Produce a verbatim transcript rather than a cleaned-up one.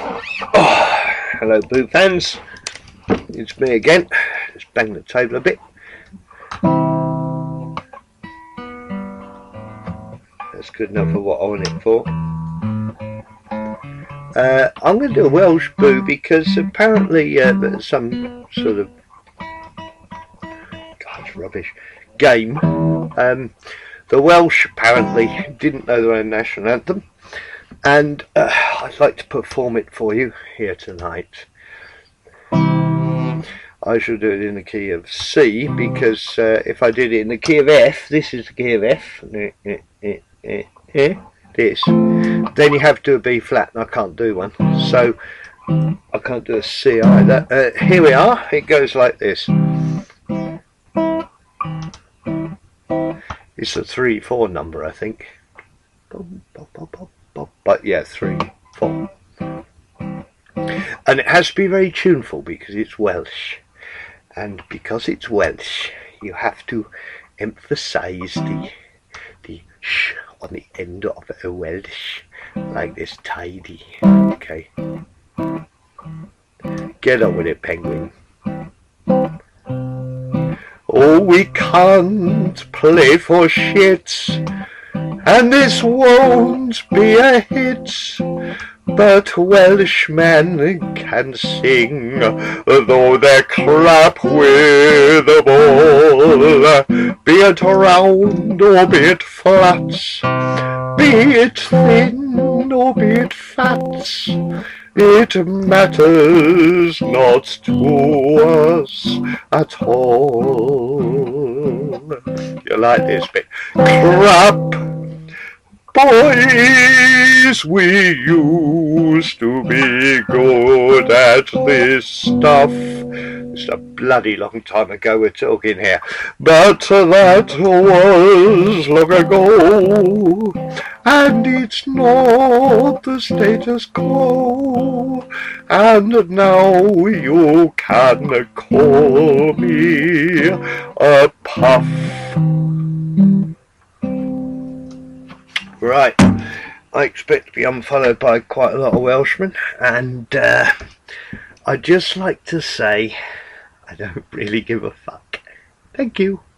Oh, hello Boo fans, it's me again. Just bang the table a bit. That's good enough for what I want it for. Uh, I'm going to do a Welsh Boo because apparently uh, some sort of God, it's rubbish game. Um, the Welsh apparently didn't know their own national anthem, and uh, I'd like to perform it for you here tonight. I shall do it in the key of C because uh, if I did it in the key of F, this is the key of F. This, then you have to do a B flat, and I can't do one, so I can't do a C either. Uh, here we are. It goes like this. It's a three four number, I think. But yeah, three four, and it has to be very tuneful because it's Welsh, and because it's Welsh, you have to emphasise the the sh on the end of a Welsh, like this, tidy. Okay, get on with it, penguin. Oh, we can't play for shits, and this won't be a hit, but Welshmen can sing, though they clap with a ball, be it round or be it flat, be it thin or be it fat, it matters not to us at all. You like this bit? Crap, boys, we used to be good at this stuff. It's a bloody long time ago we're talking here, but that was long ago, and it's not the status quo, and now you can call me a puff. Right, I expect to be unfollowed by quite a lot of Welshmen, and uh, I'd just like to say I don't really give a fuck. Thank you.